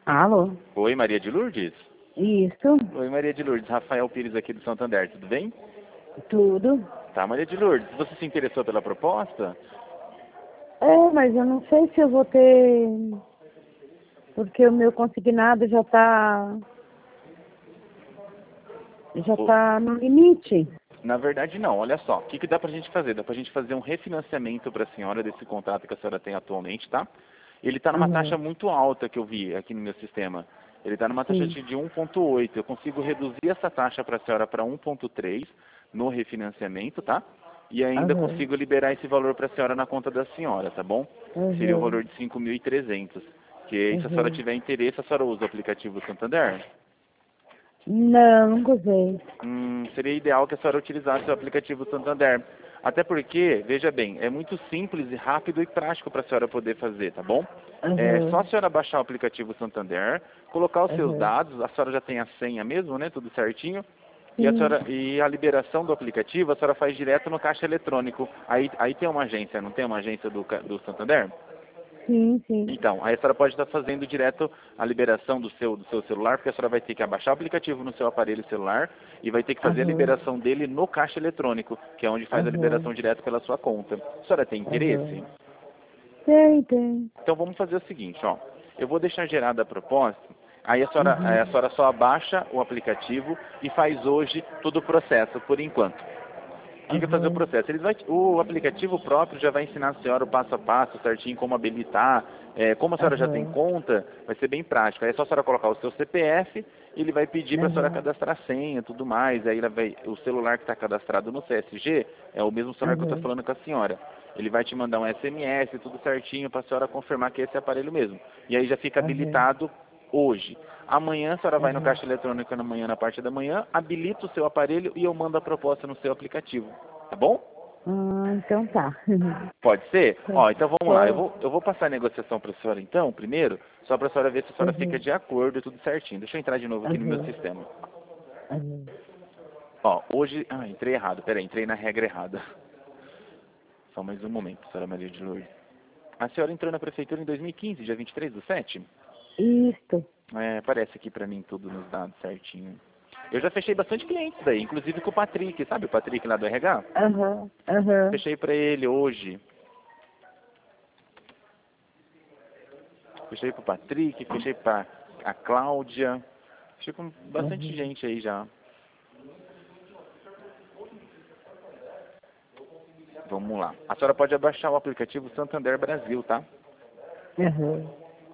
Alô? Oi, Maria de Lourdes? Isso, Oi, Maria de Lourdes. Rafael Pires aqui do Santander, tudo bem? tudo. Tá, Maria de Lourdes, você se interessou pela proposta? É, mas eu não sei se eu vou ter, porque o meu consignado já Ô, tá no limite. Na verdade, não. Olha só, o que dá pra gente fazer? Dá pra gente fazer um refinanciamento para a senhora desse contrato que a senhora tem atualmente, tá? Ele tá numa taxa Aham, muito alta que eu vi aqui no meu sistema. Ele tá numa taxa sim. de 1,8. Eu consigo reduzir essa taxa para a senhora para 1,3 no refinanciamento, tá? E ainda Aham, consigo liberar esse valor para a senhora na conta da senhora, tá bom? Seria o aham, valor de 5.300. Que aí, se a senhora aham. tiver interesse, a senhora usa o aplicativo Santander? Não, nunca usei. Seria ideal que a senhora utilizasse o aplicativo Santander. Até porque, veja bem, é muito simples e rápido e prático para a senhora poder fazer, tá bom? É só a Aham, senhora baixar o aplicativo Santander, colocar os seus aham. dados, a senhora já tem a senha mesmo, né? Tudo certinho. Sim, E a liberação do aplicativo a senhora faz direto no caixa eletrônico. Aí tem uma agência, não tem uma agência do Santander? sim, sim. Então, aí a senhora pode estar fazendo direto a liberação do seu celular, porque a senhora vai ter que abaixar o aplicativo no seu aparelho celular e vai ter que fazer a Aham, liberação dele no caixa eletrônico, que é onde faz a liberação aham, direto pela sua conta. A senhora tem interesse? aham. Tem, tem. Então vamos fazer o seguinte, ó. Eu vou deixar gerada a proposta, aí a Uhum, senhora só abaixa o aplicativo e faz hoje todo o processo, por enquanto. O que é fazer o aham, processo? O aplicativo próprio já vai ensinar a senhora o passo a passo, certinho, como habilitar. Como a senhora já tem aham, conta, vai ser bem prático. Aí é só a senhora colocar o seu CPF e ele vai pedir para a senhora aham, cadastrar a senha e tudo mais. Aí o celular que está cadastrado no CSG é o mesmo celular que eu estou aham, falando com a senhora. Ele vai te mandar um SMS, tudo certinho, para a senhora confirmar que esse é aparelho mesmo. E aí já fica aham, habilitado hoje. Amanhã a senhora vai no aham. caixa eletrônico na manhã, na parte da manhã, habilita o seu aparelho e eu mando a proposta no seu aplicativo. Tá bom? Ah, então tá. Pode ser? Ó, então vamos lá. Eu Pode. vou, eu vou passar a negociação para a senhora então, primeiro, só para a senhora ver se a senhora fica Uhum, de acordo e tudo certinho. Deixa eu entrar de novo aqui no meu uhum, sistema. uhum. Ó, hoje. Ah, entrei errado. Peraí, entrei na regra errada. Só mais um momento, senhora Maria de Lourdes. A senhora entrou na prefeitura em 2015, dia 23/7? Isto. É, aparece aqui pra mim tudo nos dados certinho. Eu já fechei bastante clientes daí, inclusive com o Patrick, sabe o Patrick lá do RH? Aham, aham, Fechei pra ele hoje. Fechei pro Patrick, fechei pra a Cláudia. Fechei com bastante uhum, gente aí já. Vamos lá. A senhora pode abaixar o aplicativo Santander Brasil, tá? aham.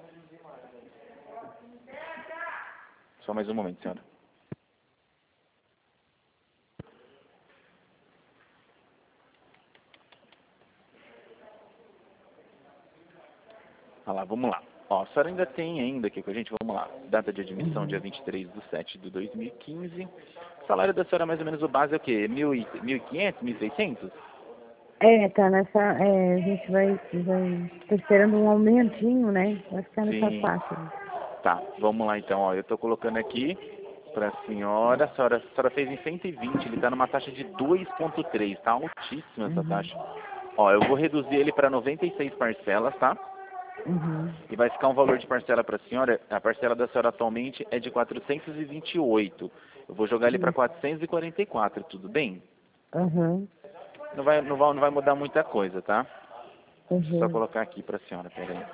Só mais um momento, senhora. Ah lá, vamos lá. Ó, a senhora ainda tem ainda aqui com a gente, vamos lá. Data de admissão, dia Uhum. 23/7/2015. O salário da senhora, mais ou menos, o base é o quê? 1.500, 1.600? Tá nessa, a gente tá esperando um aumentinho, né? Vai ficar nessa Sim. faixa. Tá, vamos lá então. Ó, eu tô colocando aqui pra senhora. A senhora fez em 120, ele tá numa taxa de 2,3. Tá altíssima essa Uhum, taxa. Ó, eu vou reduzir ele para 96 parcelas, tá? uhum, E vai ficar um valor de parcela para a senhora. A parcela da senhora atualmente é de 428. Eu vou jogar ele para isso, 444, tudo bem? aham, Não vai mudar muita coisa, tá? Deixa eu só uhum, colocar aqui para a senhora, peraí.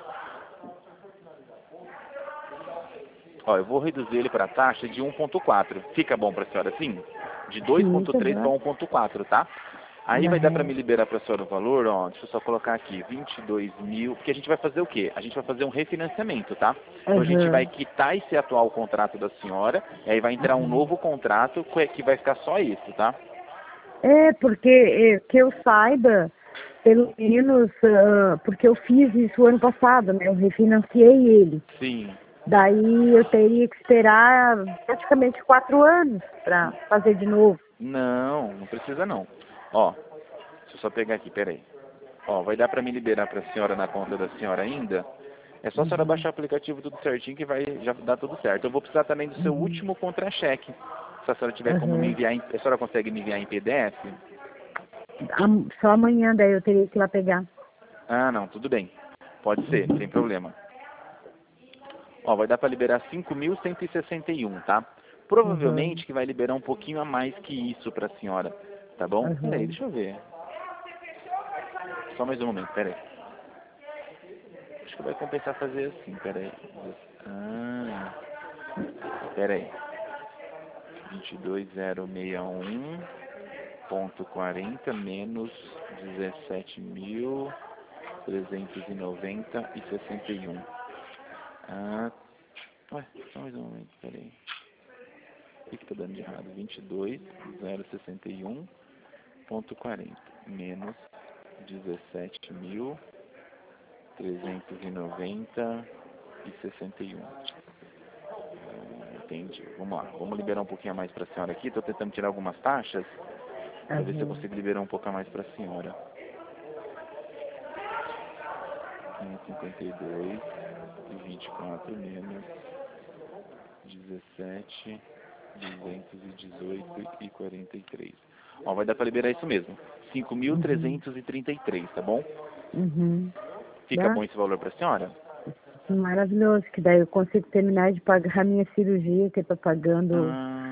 Ó, eu vou reduzir ele para a taxa de 1,4. Fica bom para a senhora assim? De fica, 2,3 para aham, 1,4, tá? Aí vai dar para aham, me liberar para a senhora o valor, ó, deixa eu só colocar aqui, 22 mil, porque a gente vai fazer o quê? A gente vai fazer um refinanciamento, tá? Então a gente vai aham, quitar esse atual contrato da senhora, e aí vai entrar um aham. novo contrato que vai ficar só isso, tá? Porque, que eu saiba, pelo menos, porque eu fiz isso ano passado, né? Eu refinanciei ele. Sim. Daí eu teria que esperar praticamente 4 anos para fazer de novo. Não, não precisa não. Ó, deixa eu só pegar aqui, peraí. Ó, vai dar para me liberar para a senhora na conta da senhora ainda? É só a senhora Uhum, baixar o aplicativo tudo certinho que vai já dar tudo certo. Eu vou precisar também do seu uhum, último contra-cheque. Se a senhora tiver como me aham. enviar, a senhora consegue me enviar em PDF? Só amanhã daí eu teria que ir lá pegar. Ah, não, tudo bem. Pode ser, Uhum, sem problema. Ó, vai dar para liberar 5.161, tá? Provavelmente que vai liberar um pouquinho a mais que isso para a senhora, tá bom? Peraí, deixa eu ver. Só mais um momento, peraí. Acho que vai compensar fazer assim, peraí. Ah, peraí. 22.061,40 menos 17.390,61. Ah, ué, só mais um momento, peraí. O que tá dando de errado? 22.061,40 menos 17.390,61. Entendi. Vamos lá. Vamos liberar um pouquinho a mais para a senhora aqui. Estou tentando tirar algumas taxas para ver se eu consigo liberar um pouco a mais para a senhora. 552 e 24 menos 17, 218 e 43. Ó, vai dar para liberar isso mesmo. 5.333, tá bom? Fica bom esse valor para a senhora? Maravilhoso, que daí eu consigo terminar de pagar a minha cirurgia, que eu tô pagando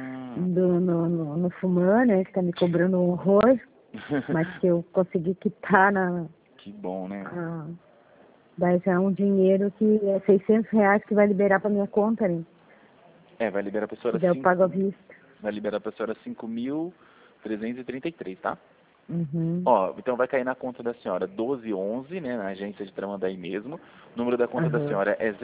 no Fuman, né, que tá me cobrando um horror, mas que eu consegui quitar Que bom, né? Daí já é um dinheiro que é R$600 que vai liberar pra minha conta, né? É, vai liberar pra senhora daí eu pago à vista. Vai liberar pra senhora 5.333, tá? Ó, então vai cair na conta da senhora 1211, né, na agência de Tramandaí mesmo. O número da conta da senhora é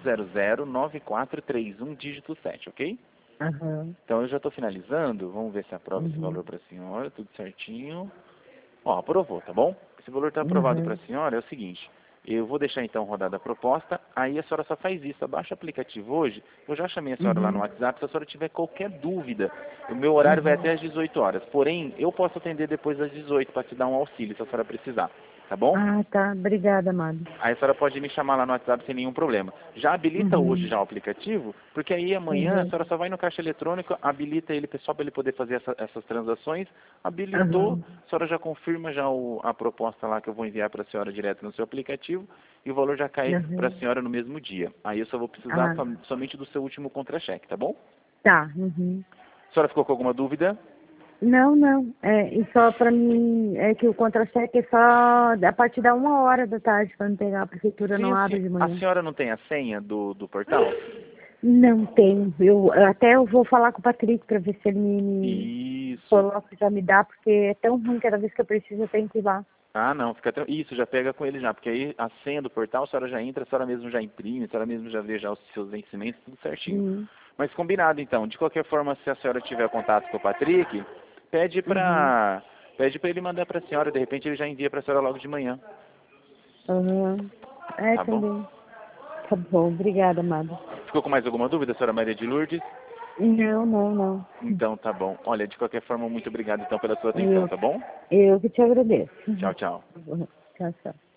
01009431, dígito 7, ok? Então eu já estou finalizando, vamos ver se aprova esse valor para a senhora, tudo certinho. Ó, aprovou, tá bom? Esse valor está aprovado para a senhora, é o seguinte, eu vou deixar então rodada a proposta, aí a senhora só faz isso, abaixa o aplicativo hoje, eu já chamei a senhora lá no WhatsApp, se a senhora tiver qualquer dúvida, o meu horário vai até às 18 horas, porém, eu posso atender depois das 18 para te dar um auxílio, se a senhora precisar, tá bom? Ah, tá, obrigada, amado. Aí a senhora pode me chamar lá no WhatsApp sem nenhum problema. Já habilita hoje já o aplicativo, porque aí amanhã a senhora só vai no caixa eletrônico, habilita ele pessoal para ele poder fazer essas transações. Habilitou, a senhora já confirma já a proposta lá que eu vou enviar para a senhora direto no seu aplicativo e o valor já cai para a senhora no mesmo dia. Aí eu só vou precisar somente do seu último contra-cheque, tá bom? Tá. A senhora ficou com alguma dúvida? Não, não. E só pra mim, é que o contra-cheque é só a partir da 1h da tarde, pra não pegar, a prefeitura não abre de manhã. A senhora não tem a senha do portal? Não tenho. Eu vou falar com o Patrick pra ver se ele me coloca, já me dá, porque é tão ruim cada vez que eu preciso, eu tenho que ir lá. Ah, não, isso, já pega com ele já, porque aí a senha do portal, a senhora já entra, a senhora mesmo já imprime, a senhora mesmo já vê já os seus vencimentos, tudo certinho. Mas combinado então, de qualquer forma, se a senhora tiver contato com o Patrick, pede pra ele mandar pra senhora, de repente ele já envia pra senhora logo de manhã. Tá também. Tá bom, obrigada, amada. Ficou com mais alguma dúvida, senhora Maria de Lourdes? Não. Então tá bom. Olha, de qualquer forma, muito obrigado então pela sua atenção, tá bom? Eu que te agradeço. Tchau, tchau. Tchau, tchau.